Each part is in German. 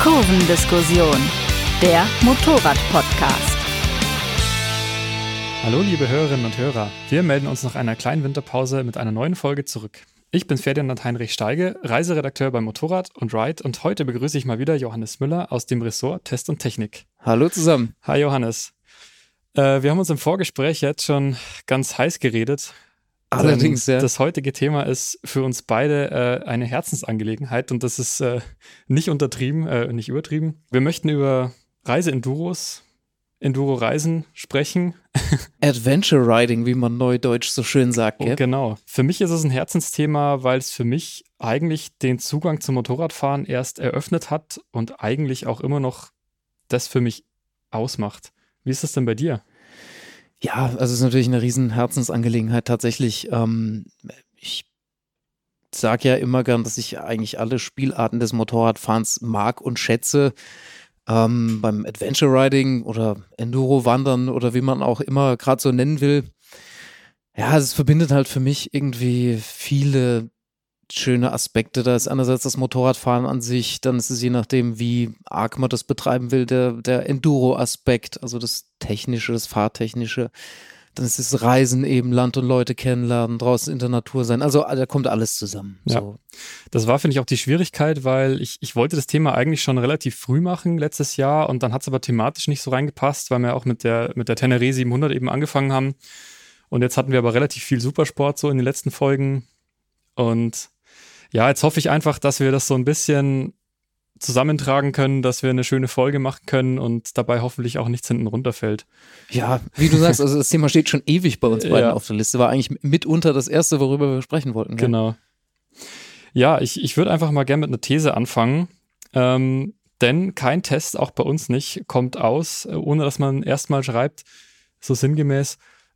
Kurvendiskussion, der Motorrad-Podcast. Hallo liebe Hörerinnen und Hörer, wir melden uns nach einer kleinen Winterpause mit einer neuen Folge zurück. Ich bin Ferdinand Heinrich Steige, Reiseredakteur bei Motorrad und Ride und heute begrüße ich mal wieder Johannes Müller aus dem Ressort Test und Technik. Hallo zusammen. Hi Johannes. Wir haben uns im Vorgespräch jetzt schon ganz heiß geredet. Allerdings, ja. Das heutige Thema ist für uns beide eine Herzensangelegenheit und das ist nicht untertrieben, nicht übertrieben. Wir möchten über Reise-Enduros, Enduro-Reisen sprechen. Adventure Riding, wie man neudeutsch so schön sagt. Oh, genau. Für mich ist es ein Herzensthema, weil es für mich eigentlich den Zugang zum Motorradfahren erst eröffnet hat und eigentlich auch immer noch das für mich ausmacht. Wie ist das denn bei dir? Ja, also es ist natürlich eine riesen Herzensangelegenheit tatsächlich. Ich sage ja immer gern, dass ich eigentlich alle Spielarten des Motorradfahrens mag und schätze. Beim Adventure Riding oder Enduro-Wandern oder wie man auch immer gerade so nennen will. Ja, es verbindet halt für mich irgendwie viele schöne Aspekte. Da ist einerseits das Motorradfahren an sich, dann ist es je nachdem, wie arg man das betreiben will, der Enduro-Aspekt, also das Technische, das Fahrtechnische. Dann ist es Reisen eben, Land und Leute kennenlernen, draußen in der Natur sein. Also da kommt alles zusammen. Ja. So. Das war, finde ich, auch die Schwierigkeit, weil ich wollte das Thema eigentlich schon relativ früh machen, letztes Jahr, und dann hat es aber thematisch nicht so reingepasst, weil wir auch mit der Tenere 700 eben angefangen haben. Und jetzt hatten wir aber relativ viel Supersport so in den letzten Folgen. Und ja, jetzt hoffe ich einfach, dass wir das so ein bisschen zusammentragen können, dass wir eine schöne Folge machen können und dabei hoffentlich auch nichts hinten runterfällt. Ja, wie du sagst, also das Thema steht schon ewig bei uns beiden auf der Liste. War eigentlich mitunter das erste, worüber wir sprechen wollten. Gell? Genau. Ja, ich würde einfach mal gerne mit einer These anfangen, denn kein Test, auch bei uns nicht, kommt aus, ohne dass man erstmal schreibt, so sinngemäß,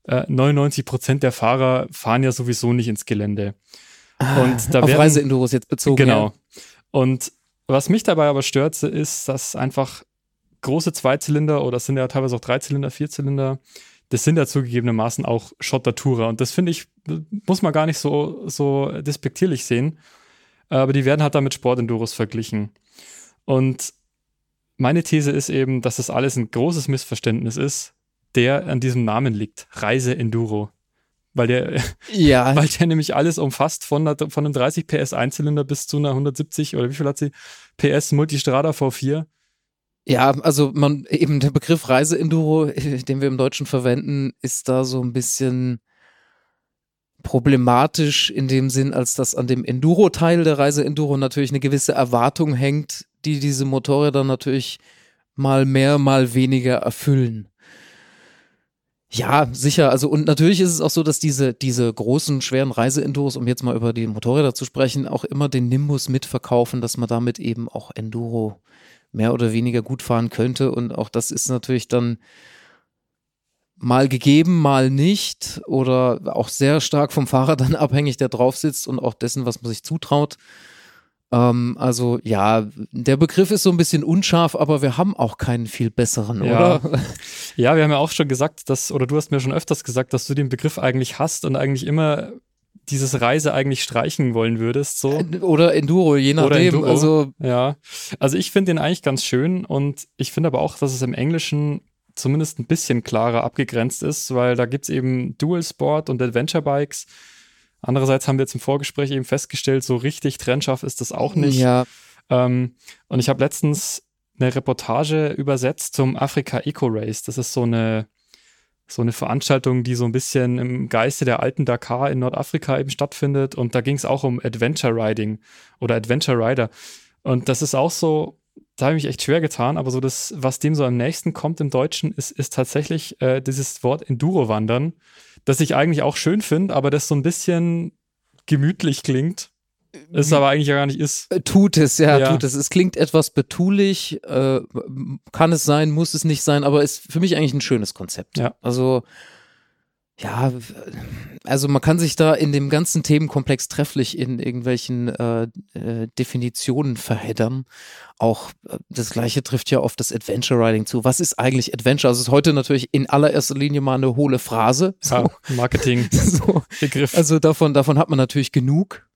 99% der Fahrer fahren ja sowieso nicht ins Gelände. Und da auf Reise-Enduros jetzt bezogen. Genau. Ja. Und was mich dabei aber stört, ist, dass einfach große Zweizylinder oder es sind ja teilweise auch Dreizylinder, Vierzylinder, das sind ja zugegebenermaßen auch Schottertourer. Und das finde ich, muss man gar nicht so despektierlich sehen. Aber die werden halt da mit Sportenduros verglichen. Und meine These ist eben, dass das alles ein großes Missverständnis ist, der an diesem Namen liegt. Reise-Enduro. Weil der nämlich alles umfasst, von einem 30 PS Einzylinder bis zu einer 170 oder wie viel hat sie? PS Multistrada V4. Ja, also der Begriff Reise-Enduro, den wir im Deutschen verwenden, ist da so ein bisschen problematisch in dem Sinn, als dass an dem Enduro-Teil der Reise-Enduro natürlich eine gewisse Erwartung hängt, die diese Motorräder natürlich mal mehr, mal weniger erfüllen. Ja, sicher. Also und natürlich ist es auch so, dass diese großen, schweren Reise-Enduros, um jetzt mal über die Motorräder zu sprechen, auch immer den Nimbus mitverkaufen, dass man damit eben auch Enduro mehr oder weniger gut fahren könnte. Und auch das ist natürlich dann mal gegeben, mal nicht oder auch sehr stark vom Fahrer dann abhängig, der drauf sitzt und auch dessen, was man sich zutraut. Also ja, der Begriff ist so ein bisschen unscharf, aber wir haben auch keinen viel besseren, oder? Ja, wir haben ja auch schon gesagt, oder du hast mir schon öfters gesagt, dass du den Begriff eigentlich hast und eigentlich immer dieses Reise eigentlich streichen wollen würdest. So. Oder Enduro, je nachdem. Also ich finde den eigentlich ganz schön und ich finde aber auch, dass es im Englischen zumindest ein bisschen klarer abgegrenzt ist, weil da gibt es eben Dual Sport und Adventure Bikes. Andererseits haben wir jetzt im Vorgespräch eben festgestellt, so richtig trennscharf ist das auch nicht. Ja. Und ich habe letztens eine Reportage übersetzt zum Afrika Eco Race. Das ist so eine Veranstaltung, die so ein bisschen im Geiste der alten Dakar in Nordafrika eben stattfindet. Und da ging es auch um Adventure Riding oder Adventure Rider. Und das ist auch so, da habe ich mich echt schwer getan, aber so das, was dem so am nächsten kommt im Deutschen, ist tatsächlich dieses Wort Enduro-Wandern, das ich eigentlich auch schön finde, aber das so ein bisschen gemütlich klingt, es aber eigentlich ja gar nicht ist. Tut es. Es klingt etwas betulich, kann es sein, muss es nicht sein, aber ist für mich eigentlich ein schönes Konzept. Ja. Also man kann sich da in dem ganzen Themenkomplex trefflich in irgendwelchen Definitionen verheddern. Auch das Gleiche trifft ja auf das Adventure Riding zu. Was ist eigentlich Adventure? Also es ist heute natürlich in allererster Linie mal eine hohle Phrase. So. Ja, Marketing-Begriff. Also davon hat man natürlich genug.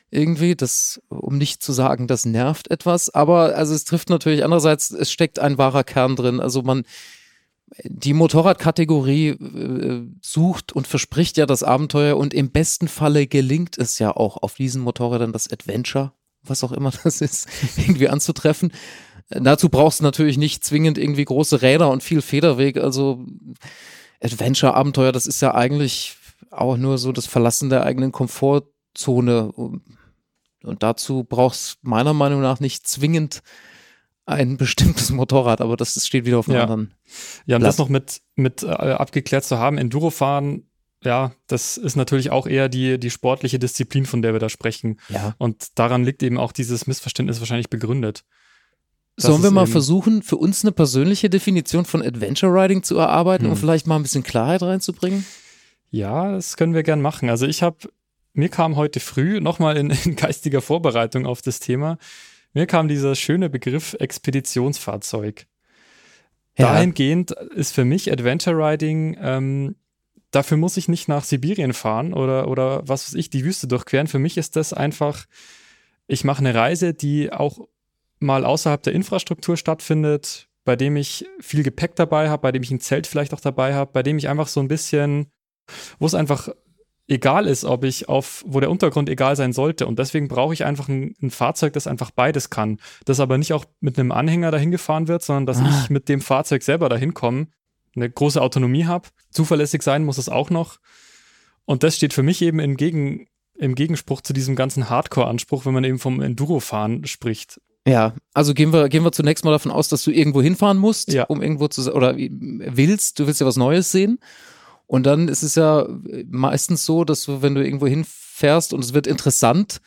irgendwie, das, um nicht zu sagen, das nervt etwas, aber also es trifft natürlich andererseits, es steckt ein wahrer Kern drin, also die Motorradkategorie sucht und verspricht ja das Abenteuer und im besten Falle gelingt es ja auch auf diesen Motorrädern das Adventure, was auch immer das ist, irgendwie anzutreffen. Dazu brauchst du natürlich nicht zwingend irgendwie große Räder und viel Federweg, also Adventure-Abenteuer, das ist ja eigentlich auch nur so das Verlassen der eigenen Komfortzone. Und dazu brauchst du meiner Meinung nach nicht zwingend ein bestimmtes Motorrad, aber das steht wieder auf einem anderen. Ja, und Blatt. das noch mit abgeklärt zu haben, Endurofahren, ja, das ist natürlich auch eher die sportliche Disziplin, von der wir da sprechen. Ja. Und daran liegt eben auch dieses Missverständnis wahrscheinlich begründet. Sollen wir mal versuchen, für uns eine persönliche Definition von Adventure Riding zu erarbeiten, um vielleicht mal ein bisschen Klarheit reinzubringen? Ja, das können wir gern machen. Also mir kam heute früh, nochmal in geistiger Vorbereitung auf das Thema, mir kam dieser schöne Begriff Expeditionsfahrzeug. Ja. Dahingehend ist für mich Adventure Riding, dafür muss ich nicht nach Sibirien fahren oder was weiß ich, die Wüste durchqueren. Für mich ist das einfach, ich mache eine Reise, die auch mal außerhalb der Infrastruktur stattfindet, bei dem ich viel Gepäck dabei habe, bei dem ich ein Zelt vielleicht auch dabei habe, bei dem ich einfach so ein bisschen, wo es einfach egal ist, wo der Untergrund egal sein sollte. Und deswegen brauche ich einfach ein Fahrzeug, das einfach beides kann. Das aber nicht auch mit einem Anhänger dahin gefahren wird, sondern dass ich mit dem Fahrzeug selber dahin komme, eine große Autonomie habe. Zuverlässig sein muss es auch noch. Und das steht für mich eben im Gegenspruch zu diesem ganzen Hardcore-Anspruch, wenn man eben vom Endurofahren spricht. Ja, also gehen wir zunächst mal davon aus, dass du irgendwo hinfahren musst, Ja. um irgendwo du willst ja was Neues sehen. Und dann ist es ja meistens so, dass du, wenn du irgendwo hinfährst und es wird interessant,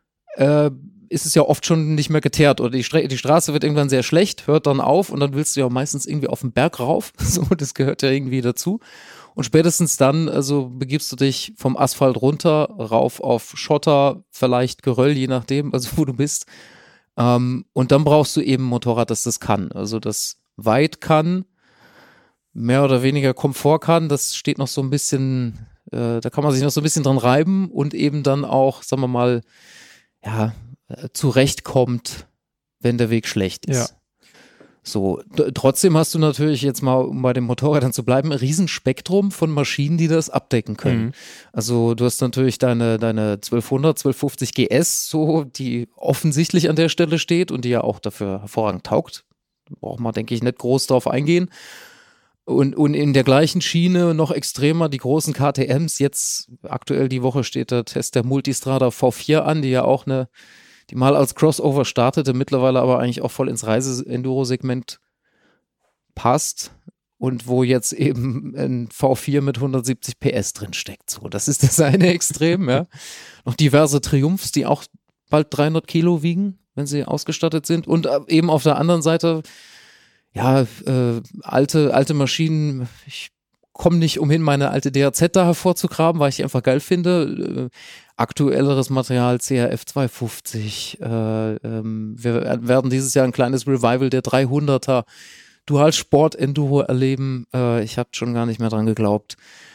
ist es ja oft schon nicht mehr geteert oder die Straße wird irgendwann sehr schlecht, hört dann auf und dann willst du ja meistens irgendwie auf den Berg rauf. So, das gehört ja irgendwie dazu. Und spätestens dann, also begibst du dich vom Asphalt runter, rauf auf Schotter, vielleicht Geröll, je nachdem, also wo du bist. Und dann brauchst du eben ein Motorrad, das kann. Also das weit kann, mehr oder weniger Komfort kann, das steht noch so ein bisschen, da kann man sich noch so ein bisschen dran reiben und eben dann auch, sagen wir mal, ja, zurechtkommt, wenn der Weg schlecht ist. Ja. So, trotzdem hast du natürlich jetzt mal, um bei den Motorrädern zu bleiben, ein Riesenspektrum von Maschinen, die das abdecken können. Mhm. Also du hast natürlich deine 1200, 1250 GS, so, die offensichtlich an der Stelle steht und die ja auch dafür hervorragend taugt. Braucht man, denke ich, nicht groß drauf eingehen. Und in der gleichen Schiene noch extremer die großen KTMs. Jetzt aktuell die Woche steht der Test der Multistrada V4 an, die ja auch die mal als Crossover startete, mittlerweile aber eigentlich auch voll ins Reise-Enduro-Segment passt und wo jetzt eben ein V4 mit 170 PS drin steckt. So, das ist das eine Extrem, ja. Noch diverse Triumphs, die auch bald 300 Kilo wiegen, wenn sie ausgestattet sind. Und eben auf der anderen Seite ja, alte Maschinen, ich komme nicht umhin, meine alte DRZ da hervorzugraben, weil ich die einfach geil finde. Aktuelleres Material, CRF 250. Wir werden dieses Jahr ein kleines Revival der 300er Dual-Sport-Enduro erleben. Ich habe schon gar nicht mehr dran geglaubt.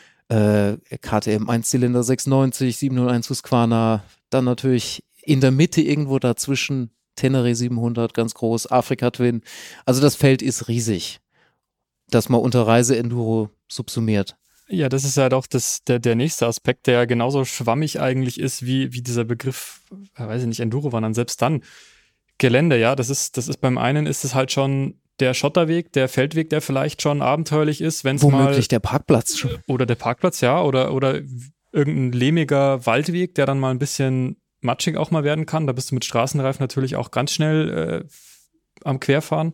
KTM 1-Zylinder 690, 701 Husqvarna, dann natürlich in der Mitte irgendwo dazwischen Tenere 700, ganz groß, Afrika Twin. Also das Feld ist riesig, das man unter Reise-Enduro subsumiert. Ja, das ist ja doch der nächste Aspekt, der genauso schwammig eigentlich ist, wie dieser Begriff, weiß ich nicht, Enduro-Wandern. Selbst dann Gelände, ja, das ist beim einen ist es halt schon der Schotterweg, der Feldweg, der vielleicht schon abenteuerlich ist, wenn es mal... Womöglich der Parkplatz schon. Oder der Parkplatz, ja, oder irgendein lehmiger Waldweg, der dann mal ein bisschen matschig auch mal werden kann. Da bist du mit Straßenreifen natürlich auch ganz schnell am Querfahren.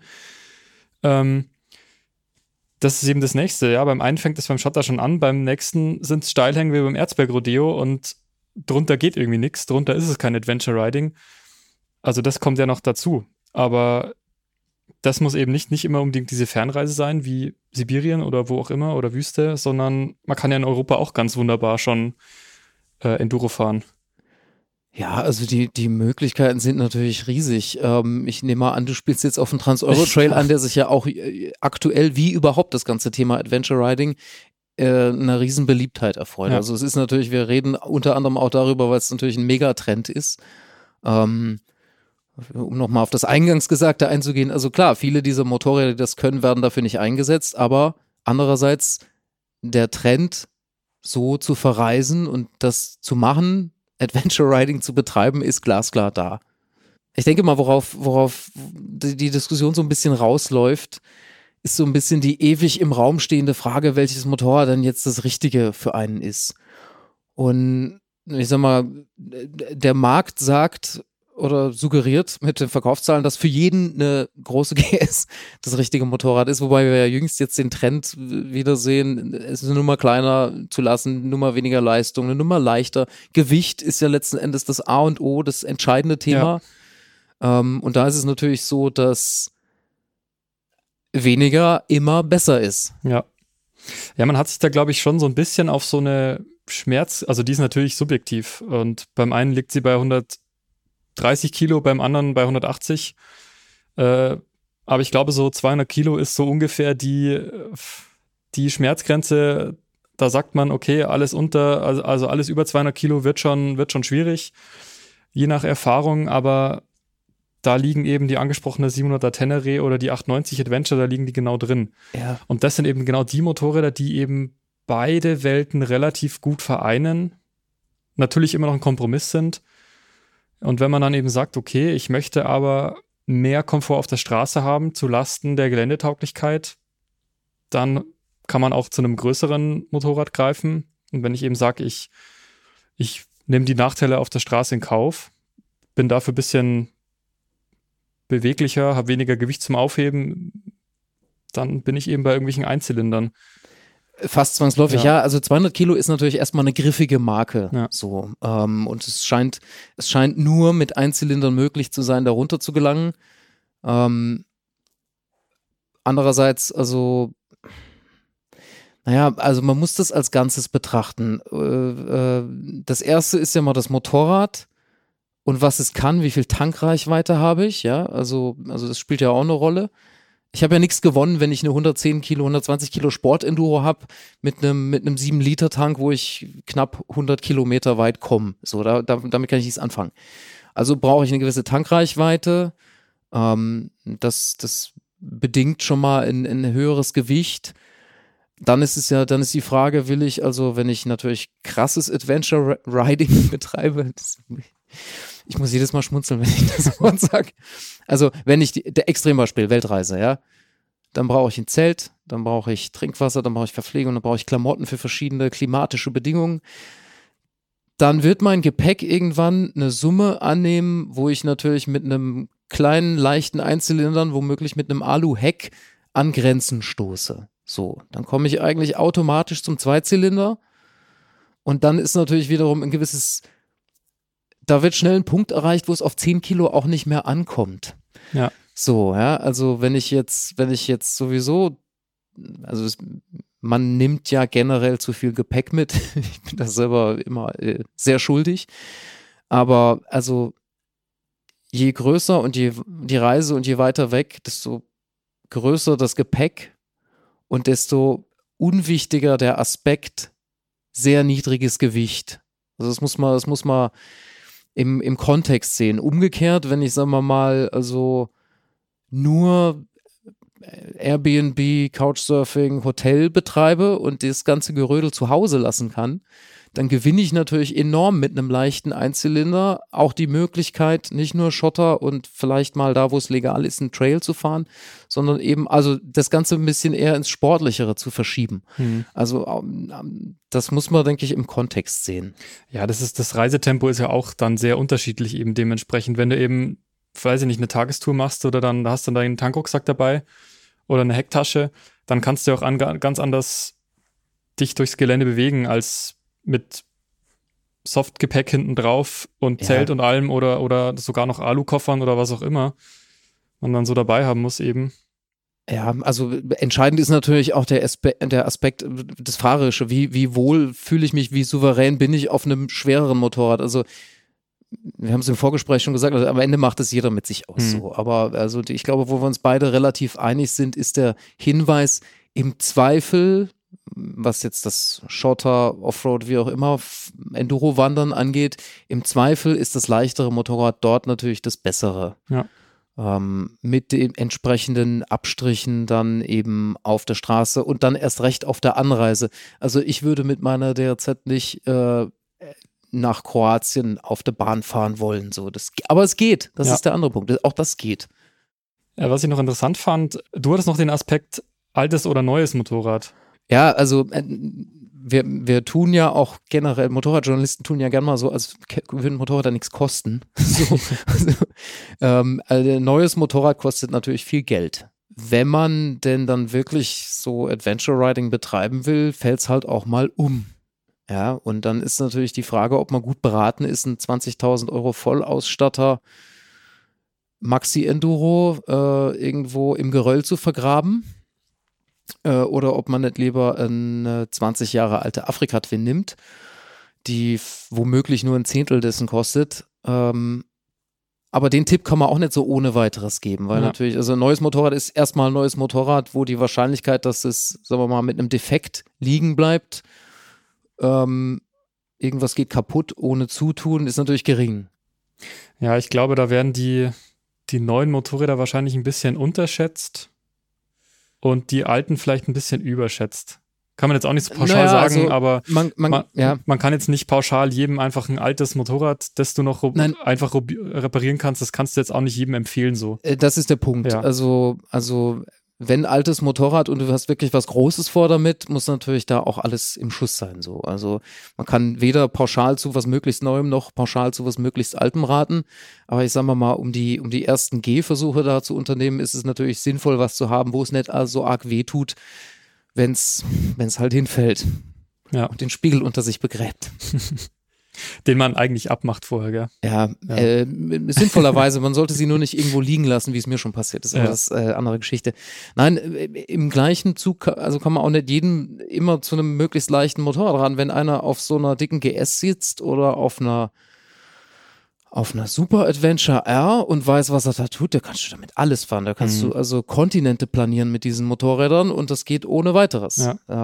Das ist eben das Nächste, ja. Beim einen fängt es beim Schotter schon an, beim nächsten sind es Steilhängen wie beim Erzberg-Rodeo und drunter geht irgendwie nichts, drunter ist es kein Adventure-Riding. Also das kommt ja noch dazu. Aber das muss eben nicht immer unbedingt diese Fernreise sein, wie Sibirien oder wo auch immer oder Wüste, sondern man kann ja in Europa auch ganz wunderbar schon Enduro fahren. Ja, also die Möglichkeiten sind natürlich riesig. Ich nehme mal an, du spielst jetzt auf dem Trans-Euro-Trail an, der sich ja auch aktuell wie überhaupt das ganze Thema Adventure Riding eine riesen Beliebtheit erfreut. Ja. Also es ist natürlich, wir reden unter anderem auch darüber, weil es natürlich ein Megatrend ist. Um nochmal auf das Eingangsgesagte einzugehen, also klar, viele dieser Motorräder, die das können, werden dafür nicht eingesetzt, aber andererseits der Trend, so zu verreisen und das zu machen, Adventure Riding zu betreiben, ist glasklar da. Ich denke mal, worauf die Diskussion so ein bisschen rausläuft, ist so ein bisschen die ewig im Raum stehende Frage, welches Motorrad denn jetzt das Richtige für einen ist. Und ich sag mal, der Markt sagt oder suggeriert mit den Verkaufszahlen, dass für jeden eine große GS das richtige Motorrad ist, wobei wir ja jüngst jetzt den Trend wieder sehen, es eine Nummer kleiner zu lassen, eine Nummer weniger Leistung, eine Nummer leichter. Gewicht ist ja letzten Endes das A und O, das entscheidende Thema. Ja. Und da ist es natürlich so, dass weniger immer besser ist. Ja. Ja, man hat sich da, glaube ich, schon so ein bisschen auf so eine also die ist natürlich subjektiv und beim einen liegt sie bei 130 Kilo, beim anderen bei 180. Aber ich glaube, so 200 Kilo ist so ungefähr die Schmerzgrenze. Da sagt man, okay, alles unter, also alles über 200 Kilo wird schon schwierig, je nach Erfahrung, aber da liegen eben die angesprochene 700er Tenere oder die 890 Adventure, da liegen die genau drin. Ja. Und das sind eben genau die Motorräder, die eben beide Welten relativ gut vereinen, natürlich immer noch ein Kompromiss sind. Und wenn man dann eben sagt, okay, ich möchte aber mehr Komfort auf der Straße haben zu Lasten der Geländetauglichkeit, dann kann man auch zu einem größeren Motorrad greifen. Und wenn ich eben sage, ich nehme die Nachteile auf der Straße in Kauf, bin dafür ein bisschen beweglicher, habe weniger Gewicht zum Aufheben, dann bin ich eben bei irgendwelchen Einzylindern. Fast zwangsläufig, ja. Also 200 Kilo ist natürlich erstmal eine griffige Marke. Ja. So. Und es scheint nur mit Einzylindern möglich zu sein, darunter zu gelangen. Andererseits, also man muss das als Ganzes betrachten. Das erste ist ja mal das Motorrad und was es kann, wie viel Tankreichweite habe ich, ja. Also das spielt ja auch eine Rolle. Ich habe ja nichts gewonnen, wenn ich eine 110 Kilo, 120 Kilo Sport-Enduro habe mit einem 7-Liter-Tank, wo ich knapp 100 Kilometer weit komme. So, damit kann ich nichts anfangen. Also brauche ich eine gewisse Tankreichweite. Das bedingt schon mal ein höheres Gewicht. Dann ist die Frage, will ich, also wenn ich natürlich krasses Adventure Riding betreibe, ich muss jedes Mal schmunzeln, wenn ich das Wort sage. Also wenn ich der Extrembeispiel, Weltreise, ja, dann brauche ich ein Zelt, dann brauche ich Trinkwasser, dann brauche ich Verpflegung, dann brauche ich Klamotten für verschiedene klimatische Bedingungen. Dann wird mein Gepäck irgendwann eine Summe annehmen, wo ich natürlich mit einem kleinen, leichten Einzylindern, womöglich mit einem Alu-Heck an Grenzen stoße. So, dann komme ich eigentlich automatisch zum Zweizylinder und dann ist natürlich wiederum ein gewisses, da wird schnell ein Punkt erreicht, wo es auf 10 Kilo auch nicht mehr ankommt. Ja. So, ja, also wenn ich jetzt sowieso, also man nimmt ja generell zu viel Gepäck mit, ich bin da selber immer sehr schuldig, aber also je größer und die Reise und je weiter weg, desto größer das Gepäck und desto unwichtiger der Aspekt sehr niedriges Gewicht. Also das muss man im Kontext sehen. Umgekehrt, wenn ich, sagen wir mal, also nur Airbnb, Couchsurfing, Hotel betreibe und das ganze Gerödel zu Hause lassen kann, dann gewinne ich natürlich enorm mit einem leichten Einzylinder auch die Möglichkeit, nicht nur Schotter und vielleicht mal da, wo es legal ist, einen Trail zu fahren, sondern eben, also das Ganze ein bisschen eher ins Sportlichere zu verschieben. Also das muss man, denke ich, im Kontext sehen. Ja, das Reisetempo ist ja auch dann sehr unterschiedlich eben dementsprechend. Wenn du eben, weiß ich nicht, eine Tagestour machst oder dann hast du deinen Tankrucksack dabei oder eine Hecktasche, dann kannst du auch ganz anders dich durchs Gelände bewegen als mit Softgepäck hinten drauf und Zelt und allem oder sogar noch Alukoffern oder was auch immer man dann so dabei haben muss eben. Ja, also entscheidend ist natürlich auch der Aspekt des Fahrerische. Wie wohl fühle ich mich, wie souverän bin ich auf einem schwereren Motorrad? Also wir haben es im Vorgespräch schon gesagt, also am Ende macht es jeder mit sich aus so. Aber also ich glaube, wo wir uns beide relativ einig sind, ist der Hinweis, im Zweifel was jetzt das Shorter, Offroad, wie auch immer, Enduro-Wandern angeht. Im Zweifel ist das leichtere Motorrad dort natürlich das bessere. Ja. Mit den entsprechenden Abstrichen dann eben auf der Straße und dann erst recht auf der Anreise. Also ich würde mit meiner DRZ nicht nach Kroatien auf der Bahn fahren wollen. So. Aber es geht, das ist der andere Punkt. Auch das geht. Ja, was ich noch interessant fand, du hattest noch den Aspekt altes oder neues Motorrad. Ja, also wir tun ja auch generell, Motorradjournalisten tun ja gerne mal so, als würden Motorräder nichts kosten. So, also neues Motorrad kostet natürlich viel Geld. Wenn man denn dann wirklich so Adventure Riding betreiben will, fällt es halt auch mal um. Ja, und dann ist natürlich die Frage, ob man gut beraten ist, einen 20.000 € Vollausstatter Maxi-Enduro irgendwo im Geröll zu vergraben. Oder ob man nicht lieber eine 20 Jahre alte Afrika-Twin nimmt, die womöglich nur ein Zehntel dessen kostet. Aber den Tipp kann man auch nicht so ohne weiteres geben, weil natürlich, also ein neues Motorrad ist erstmal ein neues Motorrad, wo die Wahrscheinlichkeit, dass es, sagen wir mal, mit einem Defekt liegen bleibt, irgendwas geht kaputt ohne Zutun, ist natürlich gering. Ja, ich glaube, da werden die neuen Motorräder wahrscheinlich ein bisschen unterschätzt. Und die alten vielleicht ein bisschen überschätzt. Kann man jetzt auch nicht so pauschal sagen, also aber man kann jetzt nicht pauschal jedem einfach ein altes Motorrad, das du noch einfach reparieren kannst, das kannst du jetzt auch nicht jedem empfehlen so. Das ist der Punkt. Ja. Also wenn altes Motorrad und du hast wirklich was Großes vor damit, muss natürlich da auch alles im Schuss sein. So. Also man kann weder pauschal zu was möglichst Neuem noch pauschal zu was möglichst Altem raten. Aber ich sag mal, um die ersten Gehversuche da zu unternehmen, ist es natürlich sinnvoll, was zu haben, wo es nicht so arg weh tut, wenn es halt hinfällt und den Spiegel unter sich begräbt. Den man eigentlich abmacht vorher, gell? Ja. Sinnvollerweise, man sollte sie nur nicht irgendwo liegen lassen, wie es mir schon passiert ist, aber das ist eine andere Geschichte. Nein, im gleichen Zug, also kann man auch nicht jeden immer zu einem möglichst leichten Motorrad ran, wenn einer auf so einer dicken GS sitzt oder auf einer Super Adventure R und weiß, was er da tut, da kannst du damit alles fahren. Da kannst du also Kontinente planieren mit diesen Motorrädern und das geht ohne weiteres. Ja.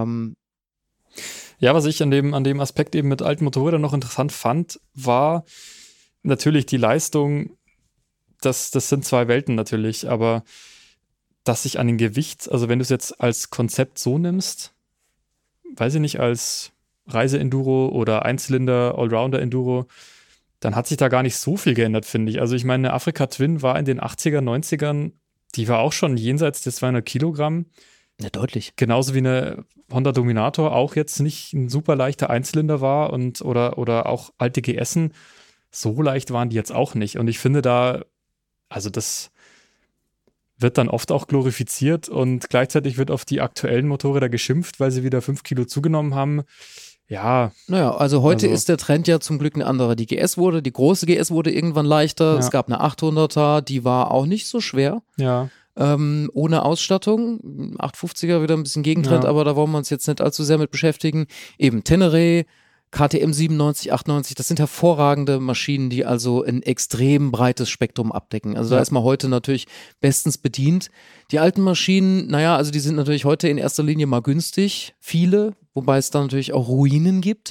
Ja, was ich an dem Aspekt eben mit alten Motorrädern noch interessant fand, war natürlich die Leistung, das sind zwei Welten natürlich, aber dass sich an den Gewicht, also wenn du es jetzt als Konzept so nimmst, weiß ich nicht, als Reise-Enduro oder Einzylinder-Allrounder-Enduro, dann hat sich da gar nicht so viel geändert, finde ich. Also ich meine, eine Afrika Twin war in den 80er, 90ern, die war auch schon jenseits der 200 Kilogramm. Ja, deutlich. Genauso wie eine Honda Dominator auch jetzt nicht ein super leichter Einzylinder war oder auch alte GSen, so leicht waren die jetzt auch nicht. Und ich finde also das wird dann oft auch glorifiziert und gleichzeitig wird auf die aktuellen Motorräder geschimpft, weil sie wieder 5 Kilo zugenommen haben. Ja. Naja, also heute ist der Trend ja zum Glück ein anderer. Die große GS wurde irgendwann leichter. Ja. Es gab eine 800er, die war auch nicht so schwer. Ja. Ohne Ausstattung. 850er wieder ein bisschen Gegentrend, aber da wollen wir uns jetzt nicht allzu sehr mit beschäftigen. Eben Tenere, KTM 97, 98, das sind hervorragende Maschinen, die also ein extrem breites Spektrum abdecken. Also da ist man heute natürlich bestens bedient. Die alten Maschinen, also die sind natürlich heute in erster Linie mal günstig, viele, wobei es da natürlich auch Ruinen gibt.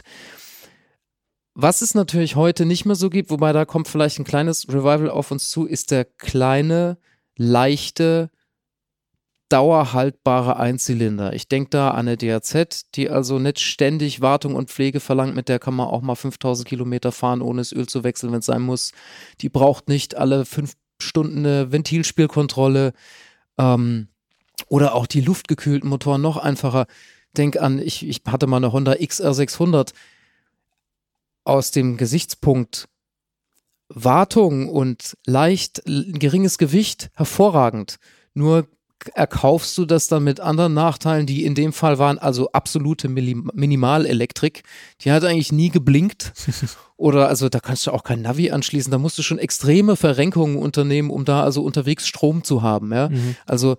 Was es natürlich heute nicht mehr so gibt, wobei da kommt vielleicht ein kleines Revival auf uns zu, ist der kleine, leichte, dauerhaltbare Einzylinder. Ich denke da an eine DRZ, die also nicht ständig Wartung und Pflege verlangt, mit der kann man auch mal 5000 Kilometer fahren, ohne das Öl zu wechseln, wenn es sein muss. Die braucht nicht alle 5 Stunden eine Ventilspielkontrolle oder auch die luftgekühlten Motoren noch einfacher. Denk an, ich hatte mal eine Honda XR600 aus dem Gesichtspunkt Wartung und leicht geringes Gewicht hervorragend. Nur erkaufst du das dann mit anderen Nachteilen, die in dem Fall waren also absolute Minimalelektrik. Die hat eigentlich nie geblinkt oder also da kannst du auch kein Navi anschließen. Da musst du schon extreme Verrenkungen unternehmen, um da also unterwegs Strom zu haben. Ja? Also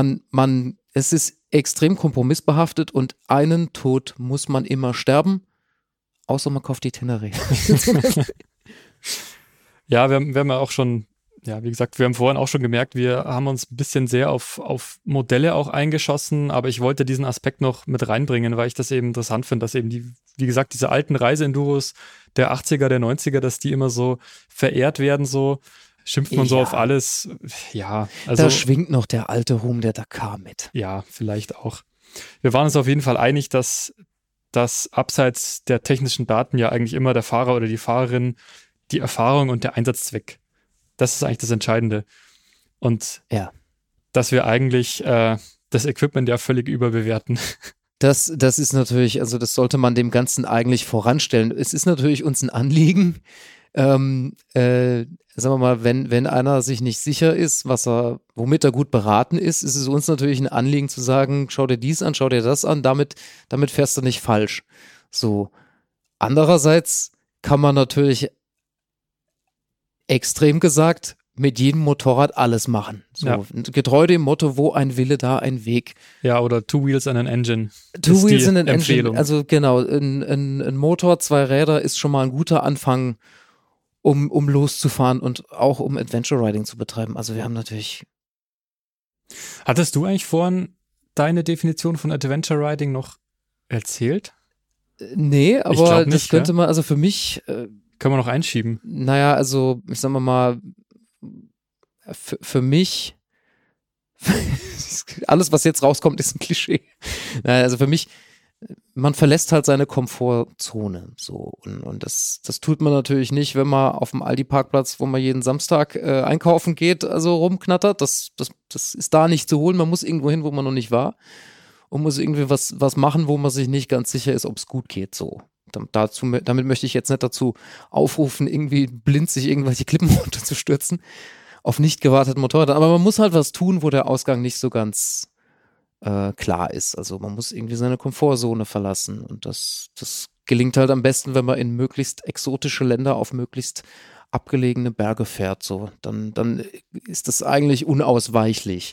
es ist extrem kompromissbehaftet und einen Tod muss man immer sterben, außer man kauft die Tenere. Ja, wir haben ja auch schon ja, wie gesagt, wir haben vorhin auch schon gemerkt, wir haben uns ein bisschen sehr auf Modelle auch eingeschossen, aber ich wollte diesen Aspekt noch mit reinbringen, weil ich das eben interessant finde, dass eben wie gesagt, diese alten Reiseenduros der 80er, der 90er, dass die immer so verehrt werden, so schimpft man so auf alles. Ja, also. Da schwingt noch der alte Ruhm der Dakar mit. Ja, vielleicht auch. Wir waren uns auf jeden Fall einig, dass abseits der technischen Daten ja eigentlich immer der Fahrer oder die Fahrerin die Erfahrung und der Einsatzzweck, das ist eigentlich das Entscheidende. Und dass wir eigentlich das Equipment ja völlig überbewerten. Das ist natürlich, also das sollte man dem Ganzen eigentlich voranstellen. Es ist natürlich uns ein Anliegen, sagen wir mal, wenn einer sich nicht sicher ist, womit er gut beraten ist es uns natürlich ein Anliegen zu sagen, schau dir dies an, schau dir das an, damit fährst du nicht falsch. So. Andererseits kann man natürlich extrem gesagt mit jedem Motorrad alles machen. So, ja. Getreu dem Motto, wo ein Wille, da ein Weg. Ja, oder Two Wheels and an Engine. Two Wheels and an Engine. Also genau, ein Motor, 2 Räder ist schon mal ein guter Anfang, um loszufahren und auch um Adventure Riding zu betreiben. Also wir haben natürlich. Hattest du eigentlich vorhin deine Definition von Adventure Riding noch erzählt? Nee, aber nicht, das könnte man, also für mich. Können wir noch einschieben? Naja, also ich sag mal, für mich, alles, was jetzt rauskommt, ist ein Klischee. Naja, also für mich, man verlässt halt seine Komfortzone. So. Und das tut man natürlich nicht, wenn man auf dem Aldi-Parkplatz, wo man jeden Samstag einkaufen geht, also rumknattert. Das ist da nicht zu holen. Man muss irgendwo hin, wo man noch nicht war. Und muss irgendwie was machen, wo man sich nicht ganz sicher ist, ob es gut geht. So. Damit möchte ich jetzt nicht dazu aufrufen, irgendwie blind sich irgendwelche Klippen runterzustürzen auf nicht gewarteten Motorrädern. Aber man muss halt was tun, wo der Ausgang nicht so ganz klar ist. Also man muss irgendwie seine Komfortzone verlassen. Und das gelingt halt am besten, wenn man in möglichst exotische Länder auf möglichst abgelegene Berge fährt. So. Dann ist das eigentlich unausweichlich.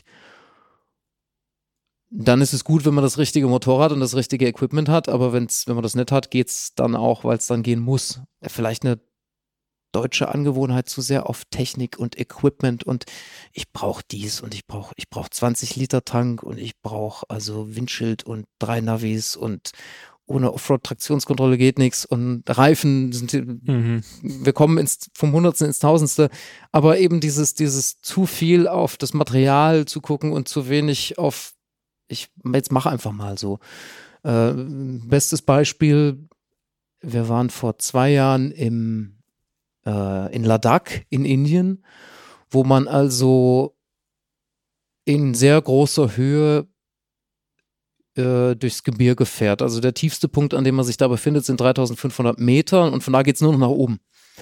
Dann ist es gut, wenn man das richtige Motorrad und das richtige Equipment hat, aber wenn man das nicht hat, geht's dann auch, weil es dann gehen muss. Vielleicht eine deutsche Angewohnheit zu sehr auf Technik und Equipment und ich brauche dies und ich brauche 20 Liter Tank und ich brauche also Windschild und 3 Navis und ohne Offroad-Traktionskontrolle geht nichts und Reifen sind, wir kommen vom Hundertsten ins Tausendste, aber eben dieses zu viel auf das Material zu gucken und zu wenig auf jetzt mache einfach mal so. Bestes Beispiel, wir waren vor 2 Jahren in Ladakh in Indien, wo man also in sehr großer Höhe durchs Gebirge fährt. Also der tiefste Punkt, an dem man sich da befindet, sind 3500 Meter und von da geht es nur noch nach oben.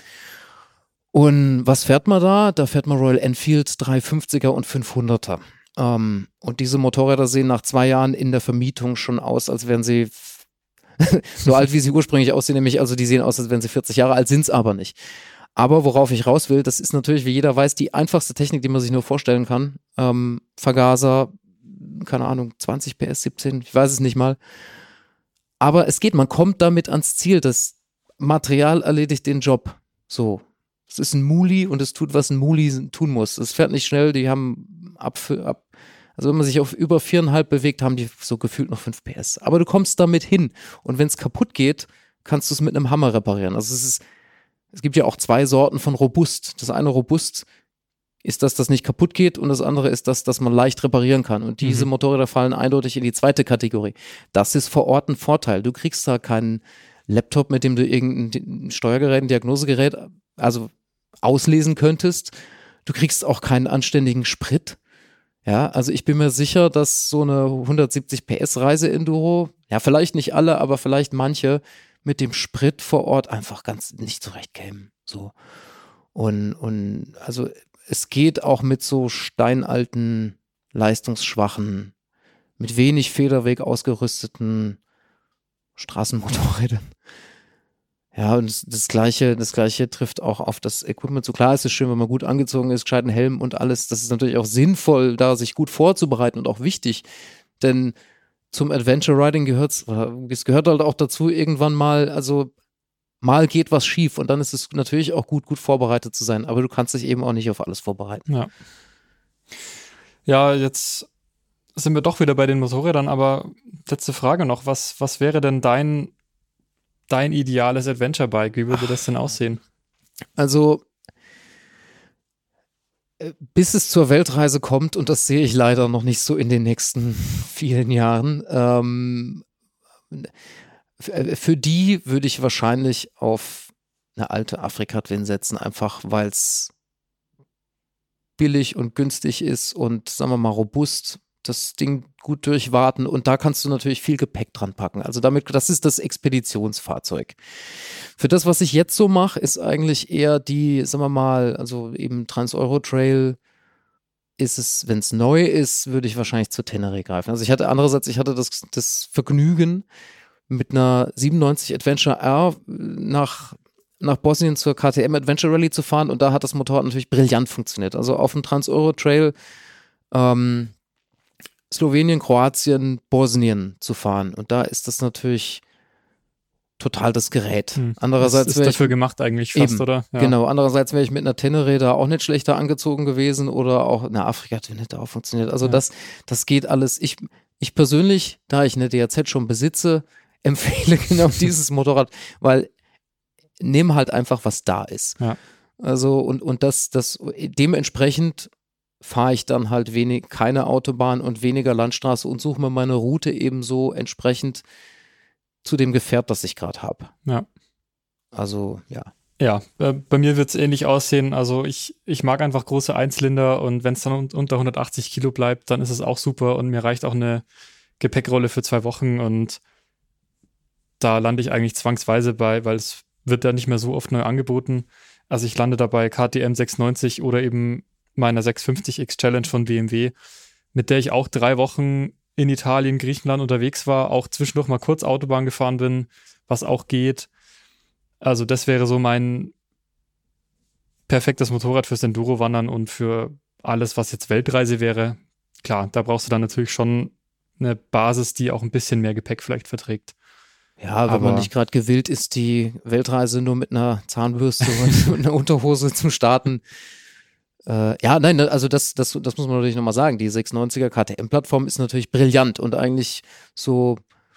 Und was fährt man da? Da fährt man Royal Enfield 350er und 500er. Und diese Motorräder sehen nach 2 Jahren in der Vermietung schon aus, als wären sie so alt, wie sie ursprünglich aussehen, nämlich also die sehen aus, als wären sie 40 Jahre alt, sind es aber nicht. Aber worauf ich raus will, das ist natürlich, wie jeder weiß, die einfachste Technik, die man sich nur vorstellen kann. Vergaser, keine Ahnung, 20 PS, 17, ich weiß es nicht mal. Aber es geht, man kommt damit ans Ziel. Das Material erledigt den Job. So. Es ist ein Muli und es tut, was ein Muli tun muss. Es fährt nicht schnell, die haben also wenn man sich auf über 4,5 bewegt, haben die so gefühlt noch 5 PS. Aber du kommst damit hin und wenn es kaputt geht, kannst du es mit einem Hammer reparieren. Also es gibt ja auch 2 Sorten von Robust. Das eine Robust ist, dass das nicht kaputt geht und das andere ist, dass man leicht reparieren kann. Und diese Motorräder fallen eindeutig in die zweite Kategorie. Das ist vor Ort ein Vorteil. Du kriegst da keinen Laptop, mit dem du irgendein Steuergerät, ein Diagnosegerät, also auslesen könntest. Du kriegst auch keinen anständigen Sprit. Ja, also ich bin mir sicher, dass so eine 170 PS Reise-Enduro, ja vielleicht nicht alle, aber vielleicht manche, mit dem Sprit vor Ort einfach ganz nicht zurechtkämen. So. Und also es geht auch mit so steinalten, leistungsschwachen, mit wenig Federweg ausgerüsteten Straßenmotorrädern. Ja, und das Gleiche trifft auch auf das Equipment. So klar ist es schön, wenn man gut angezogen ist, gescheiten Helm und alles. Das ist natürlich auch sinnvoll, da sich gut vorzubereiten und auch wichtig. Denn zum Adventure Riding gehört halt auch dazu, irgendwann mal, also mal geht was schief und dann ist es natürlich auch gut vorbereitet zu sein, aber du kannst dich eben auch nicht auf alles vorbereiten. Ja. Ja, jetzt sind wir doch wieder bei den Motorrädern, aber letzte Frage noch, was wäre denn dein ideales Adventure-Bike? Wie würde das denn aussehen? Also bis es zur Weltreise kommt, und das sehe ich leider noch nicht so in den nächsten vielen Jahren, für die würde ich wahrscheinlich auf eine alte Afrika-Twin setzen, einfach weil es billig und günstig ist und, sagen wir mal, robust, das Ding gut durchwarten und da kannst du natürlich viel Gepäck dran packen. Also das ist das Expeditionsfahrzeug. Für das, was ich jetzt so mache, ist eigentlich eher die, sagen wir mal, also eben Trans-Euro-Trail ist es, wenn es neu ist, würde ich wahrscheinlich zu Tenere greifen. Also ich hatte das Vergnügen, mit einer 97 Adventure R nach Bosnien zur KTM Adventure Rally zu fahren und da hat das Motorrad natürlich brillant funktioniert. Also auf dem Trans-Euro-Trail Slowenien, Kroatien, Bosnien zu fahren. Und da ist das natürlich total das Gerät. Andererseits ist dafür gemacht eigentlich fast, eben, oder? Ja. Genau, andererseits wäre ich mit einer Tenere da auch nicht schlechter angezogen gewesen oder auch eine Afrika-Twin hätte auch funktioniert. Also das geht alles. Ich persönlich, da ich eine DRZ schon besitze, empfehle genau dieses Motorrad, weil nimm halt einfach, was da ist. Ja. Also und das dementsprechend fahre ich dann halt keine Autobahn und weniger Landstraße und suche mir meine Route eben so entsprechend zu dem Gefährt, das ich gerade habe. Ja. Also, ja. Ja, bei mir wird es ähnlich aussehen. Also ich mag einfach große Einzylinder und wenn es dann unter 180 Kilo bleibt, dann ist es auch super und mir reicht auch eine Gepäckrolle für 2 Wochen und da lande ich eigentlich zwangsweise bei, weil es wird ja nicht mehr so oft neu angeboten. Also ich lande dabei KTM 690 oder eben meiner 650X Challenge von BMW, mit der ich auch 3 Wochen in Italien, Griechenland unterwegs war, auch zwischendurch mal kurz Autobahn gefahren bin, was auch geht. Also das wäre so mein perfektes Motorrad fürs Enduro-Wandern und für alles, was jetzt Weltreise wäre. Klar, da brauchst du dann natürlich schon eine Basis, die auch ein bisschen mehr Gepäck vielleicht verträgt. Ja, wenn man nicht gerade gewillt ist, die Weltreise nur mit einer Zahnbürste und einer Unterhose zu starten. Ja, nein, also das muss man natürlich nochmal sagen. Die 690er KTM-Plattform ist natürlich brillant und eigentlich so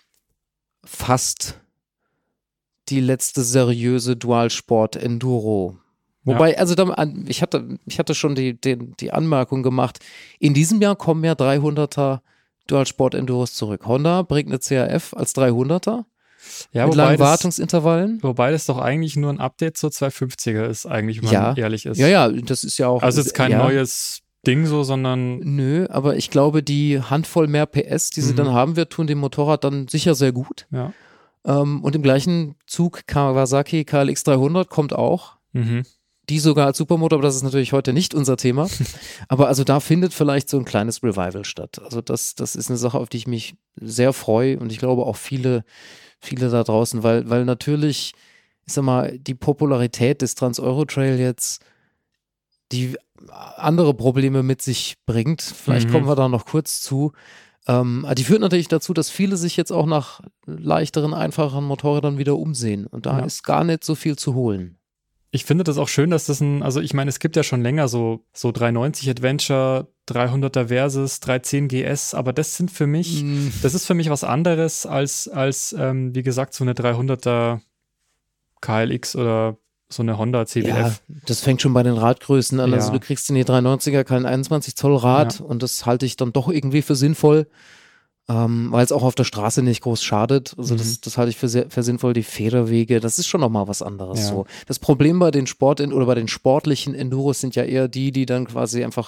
fast die letzte seriöse Dualsport-Enduro. Wobei, also ich hatte schon die Anmerkung gemacht, in diesem Jahr kommen ja 300er Dualsport-Enduros zurück. Honda bringt eine CRF als 300er. Ja, mit langen Wartungsintervallen. Wobei das doch eigentlich nur ein Update zur 250er ist, eigentlich, wenn man ehrlich ist. Ja, das ist ja auch. Also es ist kein neues Ding so, sondern. Nö, aber ich glaube, die Handvoll mehr PS, die sie dann haben wird, tun dem Motorrad dann sicher sehr gut. Ja. Und im gleichen Zug Kawasaki KLX 300 kommt auch. Die sogar als Supermotor, aber das ist natürlich heute nicht unser Thema. Aber also da findet vielleicht so ein kleines Revival statt. Also das ist eine Sache, auf die ich mich sehr freue und ich glaube auch viele da draußen, weil natürlich, ich sag mal, die Popularität des Trans-Euro-Trail jetzt die andere Probleme mit sich bringt. Vielleicht kommen wir da noch kurz zu. Die führt natürlich dazu, dass viele sich jetzt auch nach leichteren, einfacheren Motorrädern wieder umsehen und da ist gar nicht so viel zu holen. Ich finde das auch schön, dass also ich meine, es gibt ja schon länger so 390 Adventure, 300er Versys, 310 GS, aber das ist für mich was anderes als wie gesagt, so eine 300er KLX oder so eine Honda CBF. Ja, das fängt schon bei den Radgrößen an. Also du kriegst in die 390er kein 21 Zoll Rad und das halte ich dann doch irgendwie für sinnvoll. Weil es auch auf der Straße nicht groß schadet. Also das halte ich für sinnvoll. Die Federwege, das ist schon nochmal was anderes. Ja. So. Das Problem bei den bei den sportlichen Enduros sind ja eher die dann quasi einfach,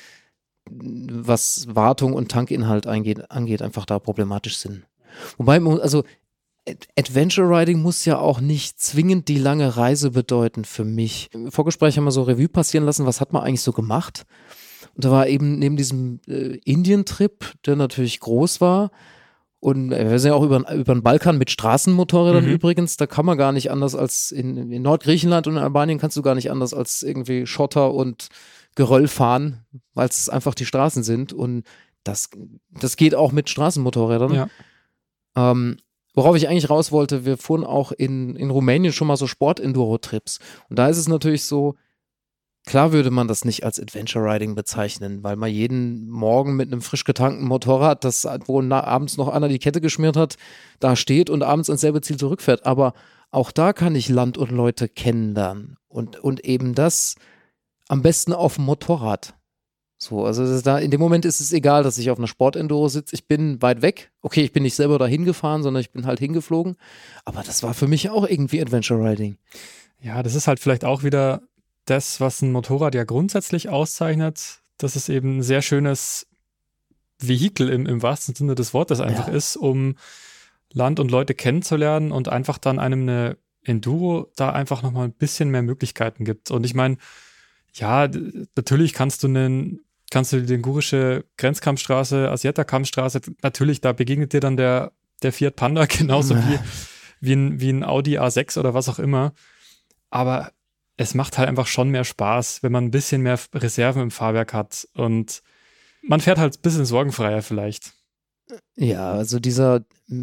was Wartung und Tankinhalt angeht, einfach da problematisch sind. Wobei, also Adventure Riding muss ja auch nicht zwingend die lange Reise bedeuten für mich. Im Vorgespräch haben wir so Revue passieren lassen, was hat man eigentlich so gemacht? Und da war eben neben diesem Indien-Trip, der natürlich groß war, und wir sind ja auch über den Balkan mit Straßenmotorrädern übrigens, da kann man gar nicht anders als in Nordgriechenland und in Albanien kannst du gar nicht anders als irgendwie Schotter und Geröll fahren, weil es einfach die Straßen sind und das geht auch mit Straßenmotorrädern. Ja. worauf ich eigentlich raus wollte, wir fuhren auch in Rumänien schon mal so Sport-Enduro-Trips. Und da ist es natürlich so, klar würde man das nicht als Adventure Riding bezeichnen, weil man jeden Morgen mit einem frisch getankten Motorrad, wo abends noch einer die Kette geschmiert hat, da steht und abends ans selbe Ziel zurückfährt. Aber auch da kann ich Land und Leute kennenlernen. Und eben das am besten auf dem Motorrad. So, also in dem Moment ist es egal, dass ich auf einer Sport-Enduro sitze. Ich bin weit weg. Okay, ich bin nicht selber dahin gefahren, sondern ich bin halt hingeflogen. Aber das war für mich auch irgendwie Adventure Riding. Ja, das ist halt vielleicht auch wieder das, was ein Motorrad ja grundsätzlich auszeichnet, dass es eben ein sehr schönes Vehikel im wahrsten Sinne des Wortes einfach ist, um Land und Leute kennenzulernen und einfach dann einem eine Enduro da einfach nochmal ein bisschen mehr Möglichkeiten gibt. Und ich meine, ja, natürlich kannst du die lingurische Grenzkampfstraße, Asiata-Kampfstraße, natürlich, da begegnet dir dann der Fiat Panda genauso wie ein Audi A6 oder was auch immer. Aber es macht halt einfach schon mehr Spaß, wenn man ein bisschen mehr Reserven im Fahrwerk hat und man fährt halt ein bisschen sorgenfreier vielleicht. Ja, also diesen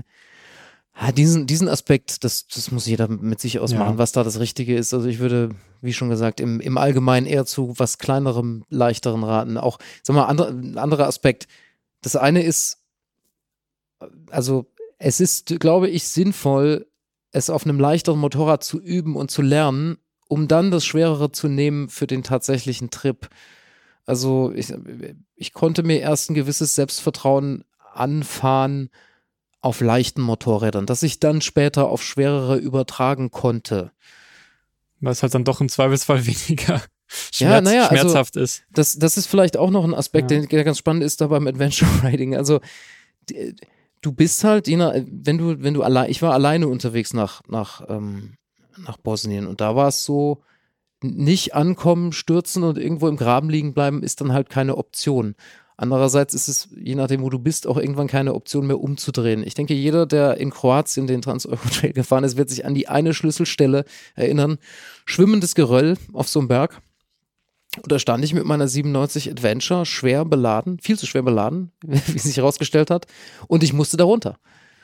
Aspekt, das muss jeder mit sich ausmachen, was da das Richtige ist. Also ich würde, wie schon gesagt, im Allgemeinen eher zu was kleinerem, leichteren raten. Auch, sag mal, ein anderer Aspekt. Das eine ist, also es ist, glaube ich, sinnvoll, es auf einem leichteren Motorrad zu üben und zu lernen, um dann das Schwerere zu nehmen für den tatsächlichen Trip. Also ich konnte mir erst ein gewisses Selbstvertrauen anfahren auf leichten Motorrädern, dass ich dann später auf schwerere übertragen konnte. Weil es halt dann doch im Zweifelsfall weniger schmerzhaft ist. Das ist vielleicht auch noch ein Aspekt, der ganz spannend ist da beim Adventure Riding. Also du bist halt, ich war alleine unterwegs nach Bosnien und da war es so, nicht ankommen, stürzen und irgendwo im Graben liegen bleiben, ist dann halt keine Option. Andererseits ist es, je nachdem, wo du bist, auch irgendwann keine Option mehr umzudrehen. Ich denke, jeder, der in Kroatien den Trans-Euro-Trail gefahren ist, wird sich an die eine Schlüsselstelle erinnern. Schwimmendes Geröll auf so einem Berg. Und da stand ich mit meiner 97 Adventure schwer beladen, viel zu schwer beladen, wie sich herausgestellt hat. Und ich musste da runter.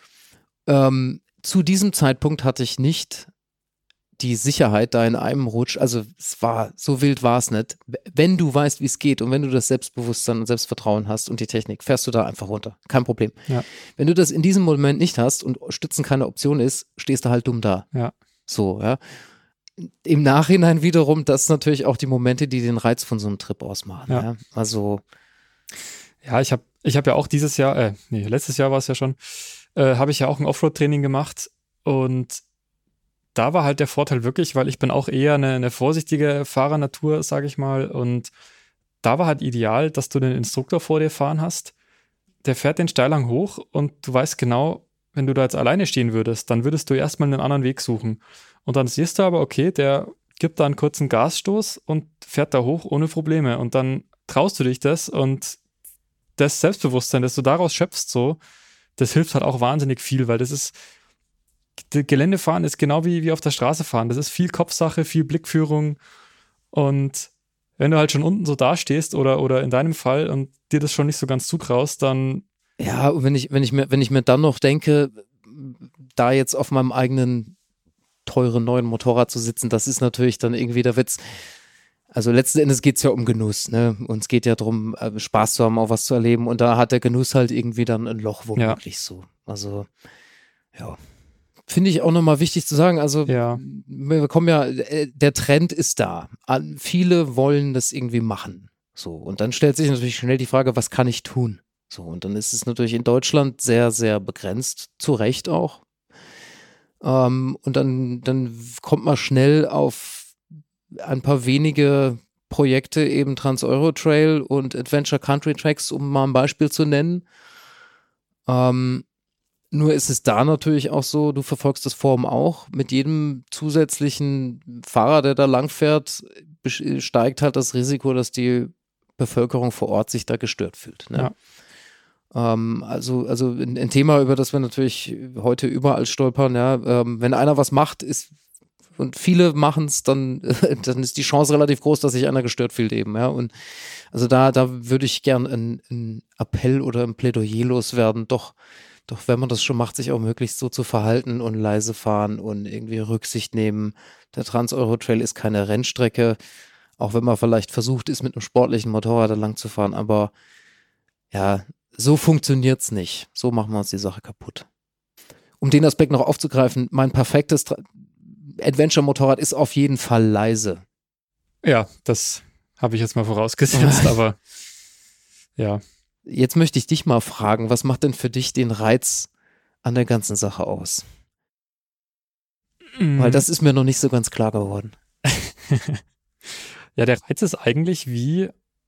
Zu diesem Zeitpunkt hatte ich nicht die Sicherheit da in einem Rutsch, also so wild war es nicht. Wenn du weißt, wie es geht und wenn du das Selbstbewusstsein und Selbstvertrauen hast und die Technik, fährst du da einfach runter. Kein Problem. Ja. Wenn du das in diesem Moment nicht hast und Stützen keine Option ist, stehst du halt dumm da. Ja. So, ja. Im Nachhinein wiederum, das sind natürlich auch die Momente, die den Reiz von so einem Trip ausmachen. Ja. Ja. Also. Ja, ich hab ja auch letztes Jahr war es ja schon, habe ich ja auch ein Offroad-Training gemacht und da war halt der Vorteil wirklich, weil ich bin auch eher eine vorsichtige Fahrernatur, sage ich mal. Und da war halt ideal, dass du den Instruktor vor dir fahren hast. Der fährt den Steilhang hoch und du weißt genau, wenn du da jetzt alleine stehen würdest, dann würdest du erstmal einen anderen Weg suchen. Und dann siehst du aber, okay, der gibt da einen kurzen Gasstoß und fährt da hoch ohne Probleme. Und dann traust du dich das und das Selbstbewusstsein, das du daraus schöpfst, so, das hilft halt auch wahnsinnig viel, weil Geländefahren ist genau wie auf der Straße fahren. Das ist viel Kopfsache, viel Blickführung. Und wenn du halt schon unten so dastehst oder in deinem Fall und dir das schon nicht so ganz zutraust, dann. Ja, und wenn ich mir dann noch denke, da jetzt auf meinem eigenen teuren neuen Motorrad zu sitzen, das ist natürlich dann irgendwie der Witz. Also letzten Endes geht es ja um Genuss, ne? Und es geht ja darum, Spaß zu haben, auch was zu erleben. Und da hat der Genuss halt irgendwie dann ein Loch, womöglich so. Also, ja. Finde ich auch nochmal wichtig zu sagen, also wir kommen der Trend ist da. Viele wollen das irgendwie machen. So, und dann stellt sich natürlich schnell die Frage, was kann ich tun? So, und dann ist es natürlich in Deutschland sehr, sehr begrenzt, zu Recht auch. Und dann kommt man schnell auf ein paar wenige Projekte, eben Trans-Euro-Trail und Adventure Country Tracks, um mal ein Beispiel zu nennen. Nur ist es da natürlich auch so, du verfolgst das Forum auch, mit jedem zusätzlichen Fahrer, der da langfährt, steigt halt das Risiko, dass die Bevölkerung vor Ort sich da gestört fühlt. Ne? Ja. Also ein Thema, über das wir natürlich heute überall stolpern, ja, wenn einer was macht, und viele machen es, dann ist die Chance relativ groß, dass sich einer gestört fühlt eben, ja. Und also da würde ich gern einen Appell oder ein Plädoyer loswerden, doch Doch wenn man das schon macht, sich auch möglichst so zu verhalten und leise fahren und irgendwie Rücksicht nehmen. Der Trans-Euro-Trail ist keine Rennstrecke, auch wenn man vielleicht versucht ist, mit einem sportlichen Motorrad da lang zu fahren, aber ja, so funktioniert's nicht. So machen wir uns die Sache kaputt. Um den Aspekt noch aufzugreifen, mein perfektes Adventure-Motorrad ist auf jeden Fall leise. Ja, das habe ich jetzt mal vorausgesetzt, aber ja. Jetzt möchte ich dich mal fragen, was macht denn für dich den Reiz an der ganzen Sache aus? Weil das ist mir noch nicht so ganz klar geworden. Ja, der Reiz ist eigentlich wie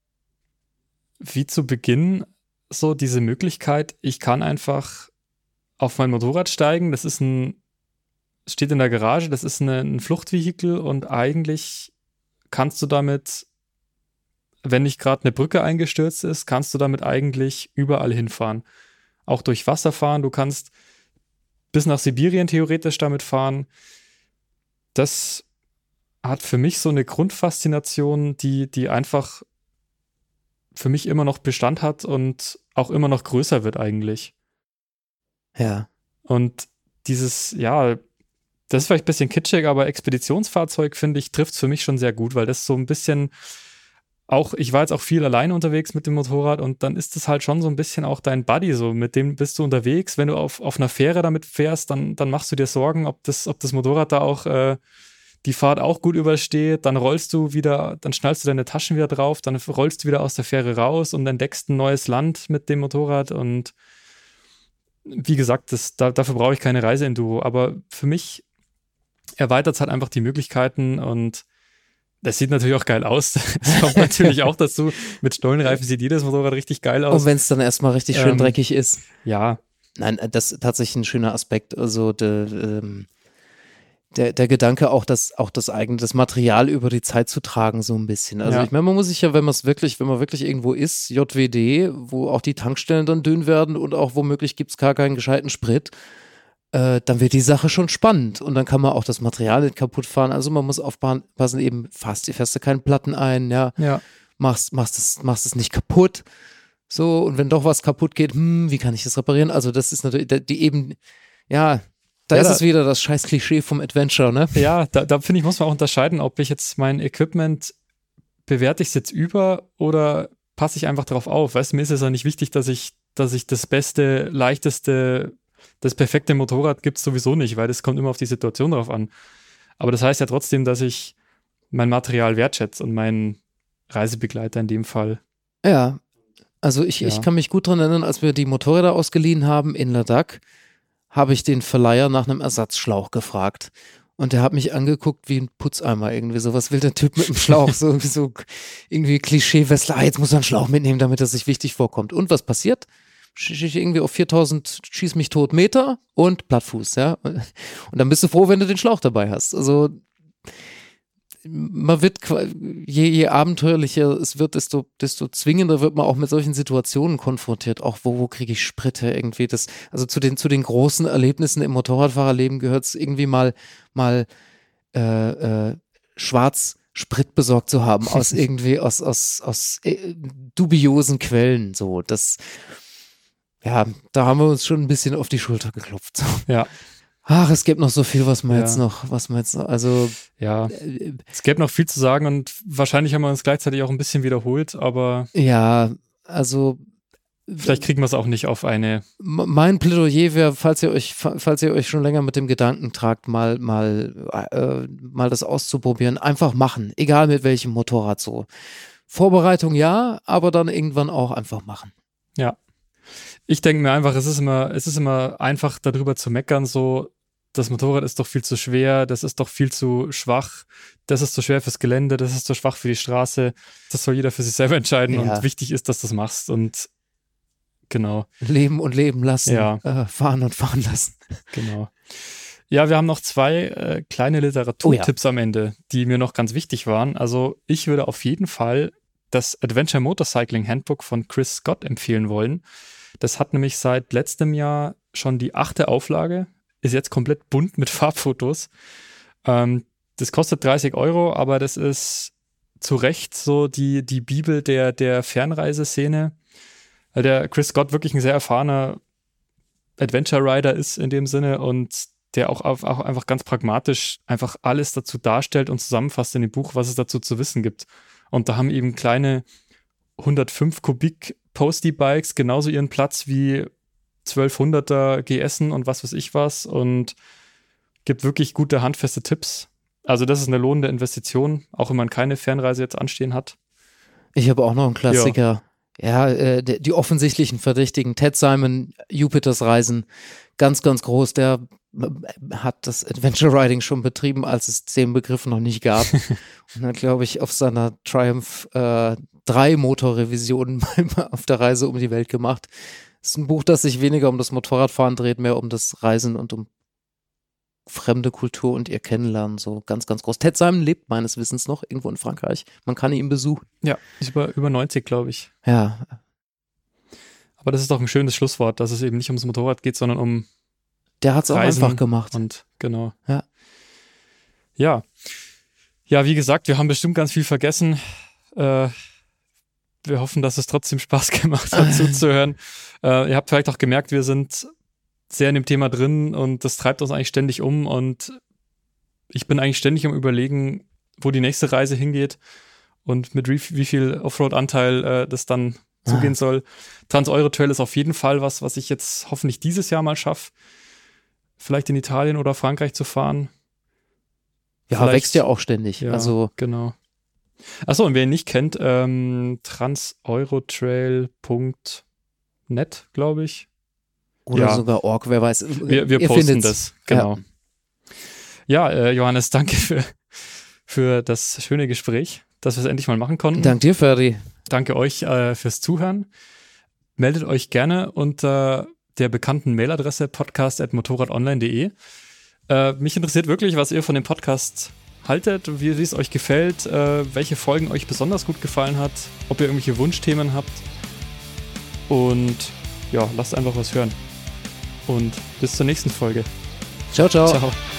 zu Beginn so diese Möglichkeit, ich kann einfach auf mein Motorrad steigen, das ist steht in der Garage, das ist ein Fluchtvehikel und eigentlich kannst du damit, wenn nicht gerade eine Brücke eingestürzt ist, kannst du damit eigentlich überall hinfahren. Auch durch Wasser fahren, du kannst bis nach Sibirien theoretisch damit fahren. Das hat für mich so eine Grundfaszination, die einfach für mich immer noch Bestand hat und auch immer noch größer wird eigentlich. Ja. Und dieses, ja, das ist vielleicht ein bisschen kitschig, aber Expeditionsfahrzeug, finde ich, trifft es für mich schon sehr gut, weil das so ein bisschen auch, ich war jetzt auch viel alleine unterwegs mit dem Motorrad und dann ist es halt schon so ein bisschen auch dein Buddy, so mit dem bist du unterwegs. Wenn du auf einer Fähre damit fährst, dann machst du dir Sorgen, ob das Motorrad da auch die Fahrt auch gut übersteht, dann rollst du wieder, dann schnallst du deine Taschen wieder drauf, dann rollst du wieder aus der Fähre raus und entdeckst ein neues Land mit dem Motorrad und wie gesagt, dafür brauche ich keine Reiseenduro, aber für mich erweitert es halt einfach die Möglichkeiten und das sieht natürlich auch geil aus. Das kommt natürlich auch dazu. Mit Stollenreifen sieht jedes Motorrad richtig geil aus. Und wenn es dann erstmal richtig schön dreckig ist. Ja. Nein, das ist tatsächlich ein schöner Aspekt. Also der Gedanke auch das eigene, das Material über die Zeit zu tragen, so ein bisschen. Also Ja. ich meine, man muss sich ja, wenn man wirklich irgendwo ist, JWD, wo auch die Tankstellen dann dünn werden und auch womöglich gibt es gar keinen gescheiten Sprit, dann wird die Sache schon spannend und dann kann man auch das Material nicht kaputt fahren. Also man muss aufpassen, eben fährst du keinen Platten ein, ja. Machst es nicht kaputt. So, und wenn doch was kaputt geht, wie kann ich das reparieren? Also das ist natürlich, da ist es wieder das scheiß Klischee vom Adventure, ne? Ja, da finde ich, muss man auch unterscheiden, ob ich jetzt mein Equipment, bewerte ich es jetzt über oder passe ich einfach drauf auf. Weißt du, mir ist es ja nicht wichtig, dass ich das beste, leichteste, das perfekte Motorrad gibt es sowieso nicht, weil das kommt immer auf die Situation drauf an. Aber das heißt ja trotzdem, dass ich mein Material wertschätze und meinen Reisebegleiter in dem Fall. Ja, also ich kann mich gut dran erinnern, als wir die Motorräder ausgeliehen haben in Ladakh, habe ich den Verleiher nach einem Ersatzschlauch gefragt. Und der hat mich angeguckt wie ein Putzeimer irgendwie. So, was will der Typ mit dem Schlauch? So irgendwie Klischee-Westler, jetzt muss er einen Schlauch mitnehmen, damit er sich wichtig vorkommt. Und was passiert? Ich irgendwie auf 4000 schieß mich tot Meter und Plattfuß, ja. Und dann bist du froh, wenn du den Schlauch dabei hast. Also man wird, je abenteuerlicher es wird, desto zwingender wird man auch mit solchen Situationen konfrontiert. Auch wo kriege ich Sprit her irgendwie? Also zu den großen Erlebnissen im Motorradfahrerleben gehört es irgendwie mal schwarz Sprit besorgt zu haben aus irgendwie aus dubiosen Quellen. So, da haben wir uns schon ein bisschen auf die Schulter geklopft. So. Ja. Ach, es gibt noch so viel, was man jetzt noch, also. Ja, es gäbe noch viel zu sagen und wahrscheinlich haben wir uns gleichzeitig auch ein bisschen wiederholt, aber. Ja, also. Vielleicht kriegen wir es auch nicht auf eine. Mein Plädoyer wäre, falls ihr euch schon länger mit dem Gedanken tragt, mal das auszuprobieren, einfach machen, egal mit welchem Motorrad so. Vorbereitung ja, aber dann irgendwann auch einfach machen. Ja. Ich denke mir einfach, es ist immer einfach darüber zu meckern, so, das Motorrad ist doch viel zu schwer, das ist doch viel zu schwach, das ist zu schwer fürs Gelände, das ist zu schwach für die Straße. Das soll jeder für sich selber entscheiden und wichtig ist, dass du das machst und genau. Leben und leben lassen, fahren und fahren lassen. Genau. Ja, wir haben noch 2 kleine Literaturtipps am Ende, die mir noch ganz wichtig waren. Also ich würde auf jeden Fall das Adventure Motorcycling Handbook von Chris Scott empfehlen wollen. Das hat nämlich seit letztem Jahr schon die 8. Auflage, ist jetzt komplett bunt mit Farbfotos. Das kostet 30 €, aber das ist zu Recht so die Bibel der Fernreiseszene. Weil der Chris Scott wirklich ein sehr erfahrener Adventure Rider ist in dem Sinne und der auch einfach ganz pragmatisch einfach alles dazu darstellt und zusammenfasst in dem Buch, was es dazu zu wissen gibt. Und da haben eben kleine 105 Kubik Postie-Bikes genauso ihren Platz wie 1200er GSen und was weiß ich was und gibt wirklich gute, handfeste Tipps. Also das ist eine lohnende Investition, auch wenn man keine Fernreise jetzt anstehen hat. Ich habe auch noch einen Klassiker. Ja, die offensichtlichen Verdächtigen. Ted Simon, Jupiters Reisen, ganz, ganz groß. Der hat das Adventure Riding schon betrieben, als es den Begriff noch nicht gab. Und hat, glaube ich, auf seiner Triumph 3 Motorrevisionen auf der Reise um die Welt gemacht. Das ist ein Buch, das sich weniger um das Motorradfahren dreht, mehr um das Reisen und um fremde Kultur und ihr Kennenlernen, so ganz, ganz groß. Ted Simon lebt meines Wissens noch irgendwo in Frankreich. Man kann ihn besuchen. Ja, ist über 90, glaube ich. Ja. Aber das ist doch ein schönes Schlusswort, dass es eben nicht ums Motorrad geht, sondern um Der hat es auch Reisen einfach gemacht. Und genau. Ja. Ja, wie gesagt, wir haben bestimmt ganz viel vergessen. Wir hoffen, dass es trotzdem Spaß gemacht hat, zuzuhören. Ihr habt vielleicht auch gemerkt, wir sind sehr in dem Thema drin und das treibt uns eigentlich ständig um und ich bin eigentlich ständig am Überlegen, wo die nächste Reise hingeht und mit wie viel Offroad-Anteil das dann zugehen soll. Trans-Euro-Trail ist auf jeden Fall was ich jetzt hoffentlich dieses Jahr mal schaffe, vielleicht in Italien oder Frankreich zu fahren. Ja, vielleicht, wächst ja auch ständig. Ja, also genau. Achso, und wer ihn nicht kennt, transeurotrail.net, glaube ich. Oder sogar org, wer weiß. Wir posten das, genau. Ja, Johannes, danke für das schöne Gespräch, dass wir es endlich mal machen konnten. Dank dir, Ferdi. Danke euch fürs Zuhören. Meldet euch gerne unter der bekannten Mailadresse podcast@motorradonline.de. Mich interessiert wirklich, was ihr von dem Podcast haltet, wie es euch gefällt, welche Folgen euch besonders gut gefallen hat, ob ihr irgendwelche Wunschthemen habt. Und ja, lasst einfach was hören. Und bis zur nächsten Folge. Ciao, ciao. Ciao.